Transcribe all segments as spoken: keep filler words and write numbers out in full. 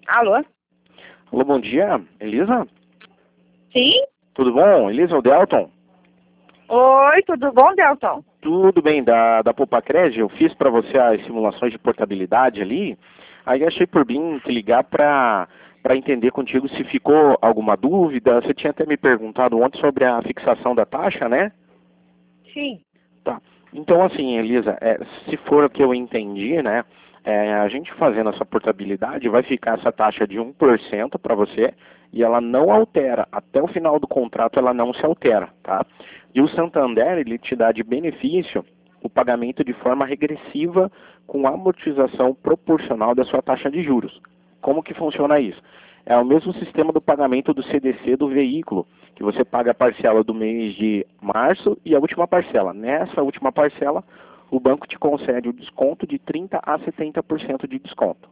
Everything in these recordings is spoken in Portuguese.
Alô? Alô, bom dia, Elisa? Sim? Tudo bom? Elisa, o Delton? Oi, tudo bom, Delton? Tudo bem, da, da Popacred, eu fiz para você as simulações de portabilidade ali, aí achei por bem te ligar para para entender contigo se ficou alguma dúvida. Você tinha até me perguntado ontem sobre a fixação da taxa, né? Sim. Tá. Então, assim, Elisa, é, se for o que eu entendi, né, é, a gente fazendo essa portabilidade vai ficar essa taxa de um por cento para você e ela não altera. Até o final do contrato ela não se altera, tá? E o Santander, ele te dá de benefício o pagamento de forma regressiva com amortização proporcional da sua taxa de juros. Como que funciona isso? É o mesmo sistema do pagamento do C D C do veículo, que você paga a parcela do mês de março e a última parcela. Nessa última parcela, o banco te concede o desconto de trinta a setenta por cento de desconto.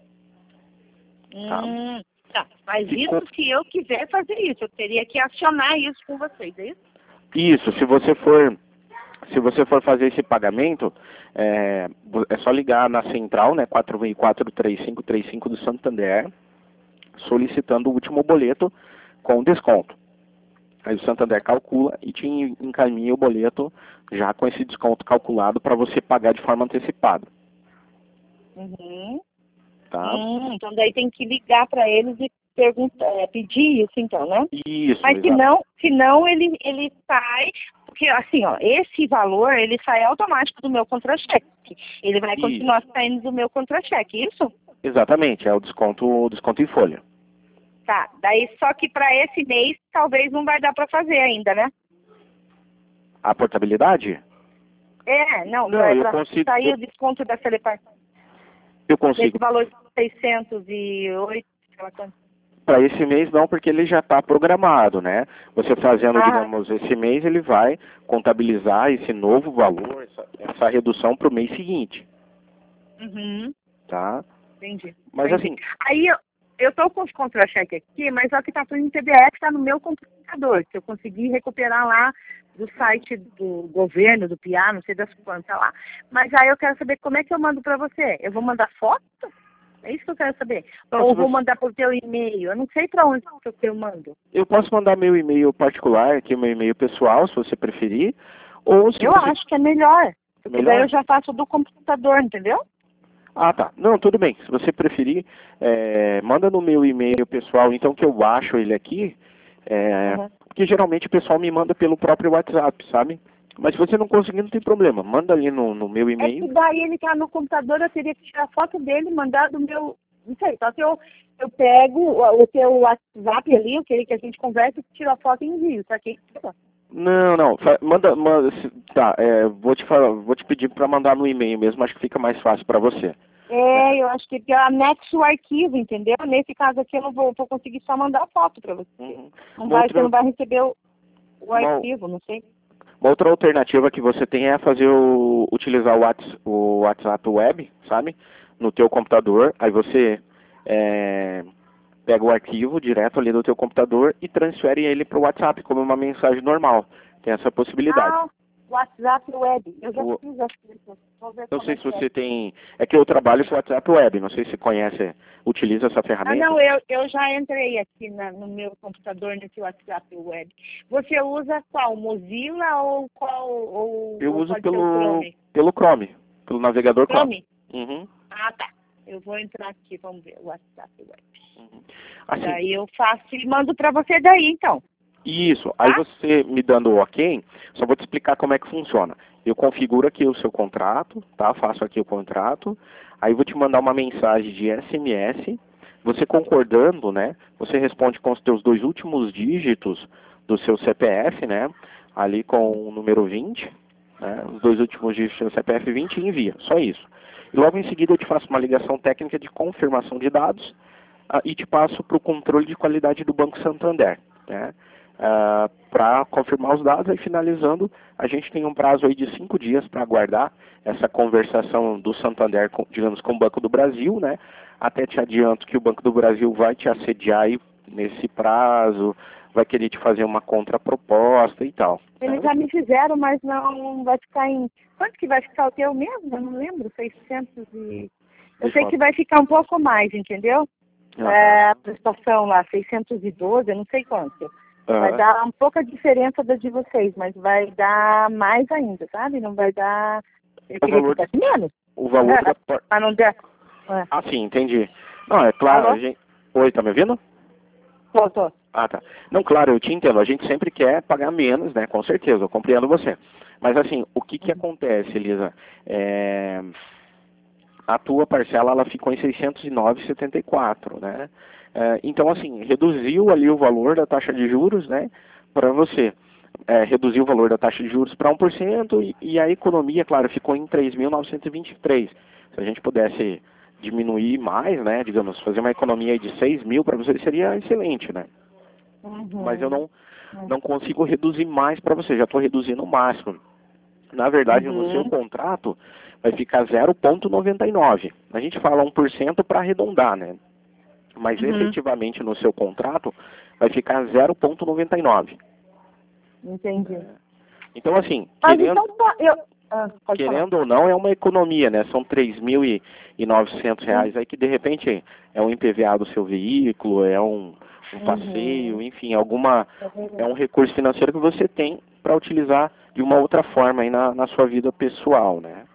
Tá? Hum, tá. Mas Ficou... isso se eu quiser fazer isso, eu teria que acionar isso com vocês, é isso? Isso, se você for... Se você for fazer esse pagamento, é, é só ligar na central, né, quatro seis quatro, três cinco três cinco do Santander, solicitando o último boleto com desconto. Aí o Santander calcula e te encaminha o boleto já com esse desconto calculado para você pagar de forma antecipada. Uhum. Tá? Hum, então daí tem que ligar para eles e perguntar, é, pedir isso então, né? Isso, Mas se exato. não, se não ele, ele sai, porque assim, ó, esse valor ele sai automático do meu contra-cheque. Ele vai Isso. continuar saindo do meu contra-cheque, isso? Exatamente, é o desconto, o desconto em folha. Tá, daí só que para esse mês talvez não vai dar para fazer ainda, né? A portabilidade? É, não, Não, para eu consigo, sair eu, o desconto da Celepar. eu Desse consigo. valor de seiscentos e oito, sei lá quanto. Para esse mês não, porque ele já está programado, né? Você fazendo, Ah, digamos, esse mês, ele vai contabilizar esse novo valor, essa, essa redução para o mês seguinte, uhum, tá? entendi. Mas entendi. assim, Aí eu, eu tô com os contra-cheque aqui, mas só que tá tudo em P D F, tá no meu computador, que eu consegui recuperar lá do site do governo, do P I A, não sei das quantas lá. Mas aí eu quero saber como é que eu mando para você. Eu vou mandar foto? É isso que eu quero saber. não, Ou se vou você, mandar por teu e-mail. Eu não sei para onde que eu, que eu mando. eu posso mandar meu e-mail particular, aqui meu e-mail pessoal, se você preferir, ou se Eu você... acho que é melhor. Porque daí Melhor? eu já faço do computador, entendeu? Ah, tá. Não, tudo bem. Se você preferir, é, manda no meu e-mail pessoal, então que eu baixo ele aqui, é, Uhum. porque geralmente o pessoal me manda pelo próprio WhatsApp, sabe? Mas se você não conseguir, não tem problema. Manda ali no, no meu É que e-mail. daí ele tá no computador, eu teria que tirar foto dele e mandar do meu. Não sei, só que eu, eu pego o, o teu WhatsApp ali, aquele que a gente conversa, tiro a foto e envio. Tá aqui. Não, não. fa- Manda, manda se- tá. É, vou te falar, vou te pedir para mandar no e-mail mesmo. Acho que fica mais fácil para você. É, eu acho que eu anexo o arquivo, entendeu? Nesse caso aqui eu não vou, vou conseguir só mandar a foto pra você. Uhum. Não Uma vai, você outra, não vai receber o, o uma, arquivo, não sei. uma outra alternativa que você tem é fazer o, utilizar o WhatsApp, o WhatsApp Web, sabe? No teu computador. Aí você é, pega o arquivo direto ali do teu computador e transfere ele para o WhatsApp como uma mensagem normal. Tem essa possibilidade. Ah, WhatsApp web. Eu já O, fiz acho que isso. Vou ver não como sei é se que é. você tem. É que eu trabalho com o WhatsApp Web. Não sei se você conhece, utiliza essa Ah, ferramenta. não, eu, eu já entrei aqui na, no meu computador, nesse WhatsApp web. Você usa qual? Mozilla ou qual? Ou, Eu ou uso pode ser o pelo, Chrome? pelo Chrome, pelo navegador Chrome. Chrome? Uhum, Ah, tá. Eu vou entrar aqui, vamos ver, o WhatsApp web. uhum. Assim, Daí eu faço e mando para você daí, então. isso. Aí Tá? você me dando o ok, só vou te explicar como é que funciona. Eu configuro aqui o seu contrato, tá? Faço aqui o contrato. Aí vou te mandar uma mensagem de S M S. Você concordando, né? Você responde com os teus dois últimos dígitos do seu C P F, né? Ali com o número vinte, né? Os dois últimos dígitos do C P F vinte e envia. Só isso. E logo em seguida eu te faço uma ligação técnica de confirmação de dados ah, e te passo para o controle de qualidade do Banco Santander, né? Uh, para confirmar os dados, aí finalizando, a gente tem um prazo aí de cinco dias para aguardar essa conversação do Santander, com, digamos, com o Banco do Brasil, né? Até te adianto que o Banco do Brasil vai te assediar aí nesse prazo, vai querer te fazer uma contraproposta e tal. Eles Né? já me fizeram, mas não vai ficar em... Quanto que vai ficar o teu mesmo? Eu não lembro, seiscentos e... Eu Deixa sei eu, que vai ficar um pouco mais, entendeu? Uhum. É, a prestação lá, seiscentos e doze, eu não sei quanto. Uhum. Vai dar um pouco a diferença da de vocês, mas vai dar mais ainda, sabe? Não vai dar... Eu O queria valor, que desse menos. o valor É, da... por- mas não der. É. Ah, sim, entendi. Não, é claro, Alô? a gente... Oi, tá me ouvindo? Tô, tô. Ah, tá. Não, claro, eu te entendo. A gente sempre quer pagar menos, né? Com certeza, eu compreendo você. Mas assim, o que que acontece, Elisa? É... A tua parcela, ela ficou em seiscentos e nove vírgula setenta e quatro, né? É, então, assim, reduziu ali o valor da taxa de juros, né? Para você. É, reduziu o valor da taxa de juros para um por cento e, e a economia, claro, ficou em três mil novecentos e vinte e três. Se a gente pudesse diminuir mais, né? Digamos, fazer uma economia aí de seis mil para você seria excelente, né? Uhum. Mas eu não, não consigo reduzir mais para você, já estou reduzindo o máximo. Na verdade, no seu Uhum. contrato vai ficar zero vírgula noventa e nove. A gente fala um por cento para arredondar, né? Mas Uhum. efetivamente no seu contrato vai ficar zero vírgula noventa e nove. Entendi. Então, assim, Mas querendo, então tá, eu... Ah, pode falar. querendo ou não, é uma economia, né? São três mil e novecentos reais aí que, de repente, é um I P V A do seu veículo, é um, um passeio, Uhum. enfim, alguma... É verdade. É um recurso financeiro que você tem para utilizar de uma outra forma aí na, na sua vida pessoal, né?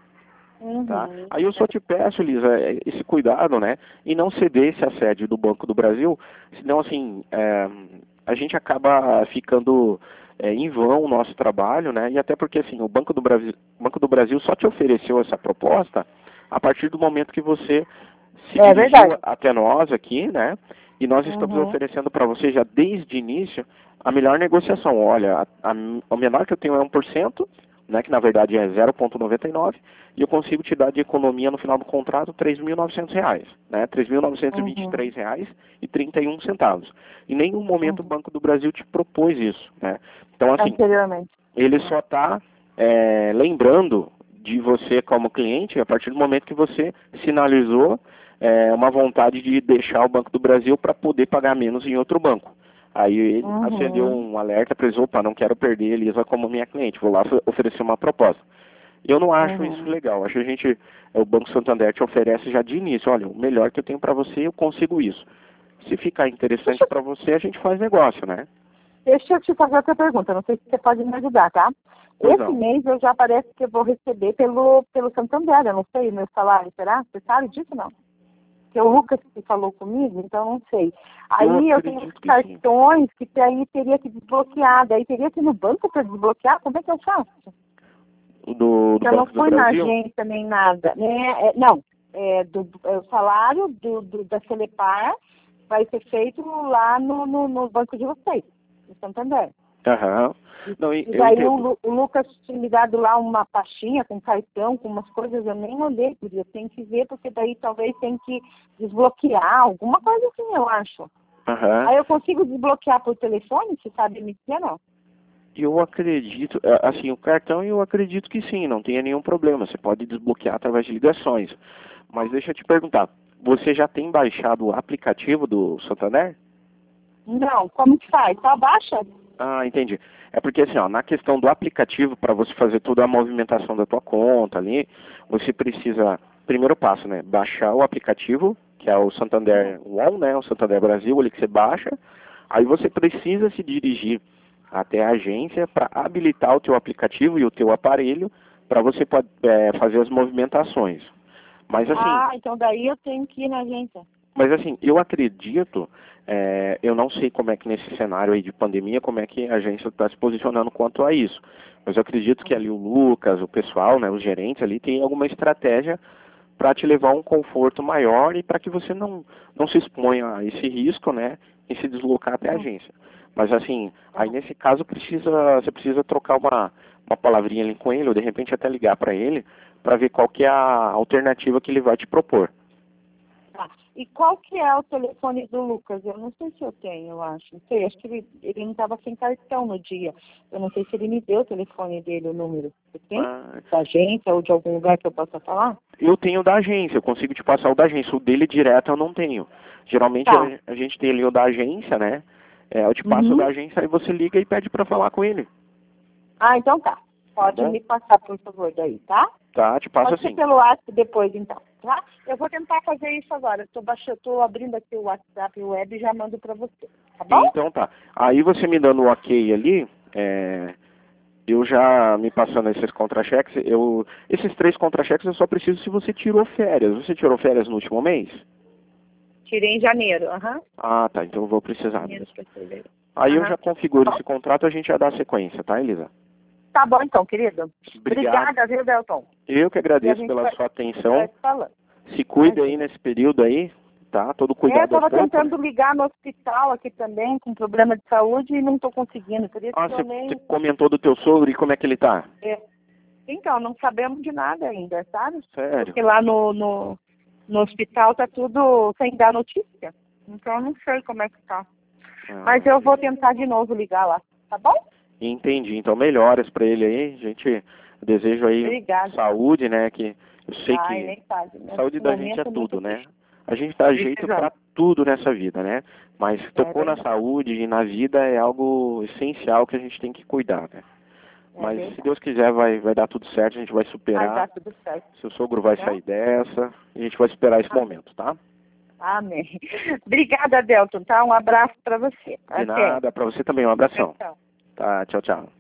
Tá? Uhum. Aí eu só te peço, Lisa, esse cuidado, né? E não ceder esse assédio do Banco do Brasil, senão, assim, é, a gente acaba ficando é, em vão o nosso trabalho, né? E até porque, assim, o Banco do Brasil, o Banco do Brasil só te ofereceu essa proposta a partir do momento que você se É dirigiu verdade. até nós aqui, né? E nós estamos Uhum. oferecendo para você já desde o início a melhor negociação. Olha, a, a, o menor que eu tenho é um por cento, né, que na verdade é zero vírgula noventa e nove, e eu consigo te dar de economia no final do contrato três mil e novecentos reais, né, três mil novecentos e vinte e três reais e trinta e um centavos. Em nenhum momento o Uhum. Banco do Brasil te propôs isso, né? Então, assim, Anteriormente. ele só está é, lembrando de você como cliente a partir do momento que você sinalizou é, uma vontade de deixar o Banco do Brasil para poder pagar menos em outro banco. Aí ele Uhum. acendeu um alerta para eles, opa, não quero perder a Elisa como minha cliente, vou lá oferecer uma proposta. Eu não acho Uhum. isso legal, acho que a gente, o Banco Santander te oferece já de início, olha, o melhor que eu tenho para você, eu consigo isso. Se ficar interessante Deixa, para você, a gente faz negócio, né? deixa eu te fazer outra pergunta, não sei se você pode me ajudar, tá? Pois Esse não. mês eu já parece que eu vou receber pelo, pelo Santander, eu não sei, meu salário, será? Você sabe disso não? Porque o Lucas que falou comigo, então não sei. Aí Eu eu tenho os acredito que sim. cartões que aí teria que desbloquear, daí teria que ir no banco para desbloquear, como é que eu faço? O do, do Eu não Banco do fui na Brasil? agência nem nada, né? É, não, é, do, é, o salário do, do, da Celepar vai ser feito lá no, no, no banco de vocês, no Santander. Aham. Não, e- E eu daí o, entendo. Lu- o Lucas tinha me dado lá uma pastinha com cartão, com umas coisas, eu nem olhei, porque eu tenho que ver, porque daí talvez tem que desbloquear, alguma coisa assim, eu acho. Aham. Aí eu consigo desbloquear por telefone, você sabe me dizer, não? Eu acredito, é, assim, o cartão eu acredito que sim, não tenha nenhum problema. Você pode desbloquear através de ligações. Mas deixa eu te perguntar, você já tem baixado o aplicativo do Santander? Não, como que faz? Só baixa? Ah, entendi. É porque assim, ó, na questão do aplicativo, para você fazer toda a movimentação da tua conta ali, você precisa, primeiro passo, né, baixar o aplicativo, que é o Santander One, né, o Santander Brasil, ali que você baixa. Aí você precisa se dirigir até a agência para habilitar o teu aplicativo e o teu aparelho para você pode, é, fazer as movimentações. Mas assim, Ah, então daí eu tenho que ir na agência. mas assim, eu acredito, é, eu não sei como é que nesse cenário aí de pandemia, como é que a agência está se posicionando quanto a isso. Mas eu acredito que ali o Lucas, o pessoal, né, os gerentes ali, tem alguma estratégia para te levar a um conforto maior e para que você não, não se exponha a esse risco, né, em se deslocar até a agência. Mas assim, aí nesse caso precisa, você precisa trocar uma, uma palavrinha ali com ele, ou de repente até ligar para ele, para ver qual que é a alternativa que ele vai te propor. Tá. E qual que é o telefone do Lucas? Eu não sei se eu tenho, eu acho. Não sei, acho que ele, ele não estava sem cartão no dia. Eu não sei se ele me deu o telefone dele, o número. Você tem? Ah, Da agência ou de algum lugar que eu possa falar? eu tenho o da agência, eu consigo te passar o da agência. O dele direto eu não tenho. Geralmente Tá. a, a gente tem ali o da agência, né? É, eu te passo o da Uhum. agência, aí você liga e pede para falar com ele. Ah, então tá. Tá Pode bom? me passar, por favor, daí, tá? Tá, te passo Pode ser assim. pelo WhatsApp depois, então. Tá? Eu vou tentar fazer isso agora. Estou baixando, tô abrindo aqui o WhatsApp web e já mando para você. Tá bom? Então tá. Aí você me dando o ok ali, é, eu já me passando esses contra-cheques, eu, esses três contra-cheques eu só preciso se você tirou férias. Você tirou férias no último mês? Tirei em janeiro. Aham. Ah, tá. Então eu vou precisar. Janeiro para fevereiro. Aí eu Aham. já configuro Tá esse contrato, a gente já dá a sequência, tá, Elisa? Tá bom então, querido. Obrigado. Obrigada, viu, Delton? Eu que E a agradeço gente pela vai, sua vai atenção. se falando. Se cuida aí Imagina. nesse período aí, tá? Todo É, eu cuidado é estava pouco, tentando né? ligar no hospital aqui também, com problema de saúde, e não estou conseguindo. Por isso Ah, que você eu nem... você comentou do teu sogro e como é que ele tá? É. Então, não sabemos de nada ainda, sabe? Sério? Porque lá no, no, no hospital tá tudo sem dar notícia. Então, eu não sei como é que tá. Ah, Mas eu vou tentar de novo ligar lá, tá bom? entendi. Então melhoras pra ele aí. Gente, desejo aí Obrigada. saúde, né? Que eu sei Ai, que nem sabe. Nesse saúde da gente é momento, tudo, muito né? triste. A gente dá jeito Precisamos. pra tudo nessa vida, né? Mas tocou na verdade. saúde e na vida é algo essencial que a gente tem que cuidar, né? É Mas verdade. se Deus quiser vai, vai dar tudo certo, a gente vai Vai superar. dar tudo certo. Seu sogro vai Né? sair dessa e a gente vai esperar esse Amém. momento, tá? Amém. Obrigada, Delton, tá? Um abraço para você. De nada, pra você também, um abração. Tchau. Tá, tchau, tchau.